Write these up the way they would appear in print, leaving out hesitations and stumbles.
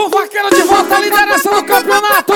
O vaqueiro de volta à liderança do campeonato.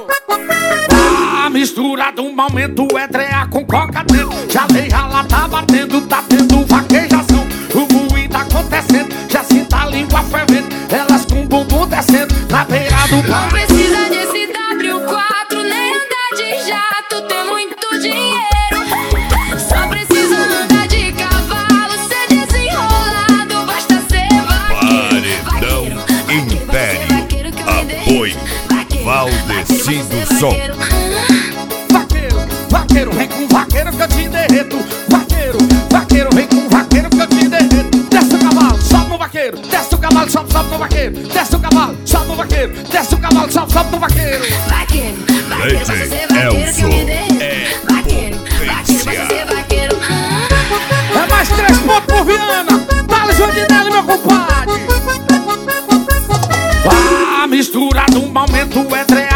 A mistura do momento é trear com coca dentro. Já dei rala, tá batendo, tá tendo vaquejação. O buim tá acontecendo, já sinta a língua fervendo. Elas com o bumbum descendo na beira do bar. Não precisa desse W4, nem andar de jato, tem muito dinheiro. Só precisa andar de cavalo, ser desenrolado, basta ser vaqueiro. Paredão Império, apoio Valdecido Som. Vaqueiro, vaqueiro, vem com vaqueiro que eu te derreto. Vaqueiro, vaqueiro, vem com vaqueiro que eu te derreto. Desce o cavalo, sobe no vaqueiro. Desce o cavalo, sobe, sobe no vaqueiro. Desce o cavalo, sobe no vaqueiro. Desce o cavalo, sobe, sobe no vaqueiro. Vaqueiro, vaqueiro, basta ser vaqueiro que eu me derreto. Vaqueiro, vaqueiro, basta ser vaqueiro. É mais 3 pontos por Viana. Dale, Jordinelli, meu compadre. A mistura do momento é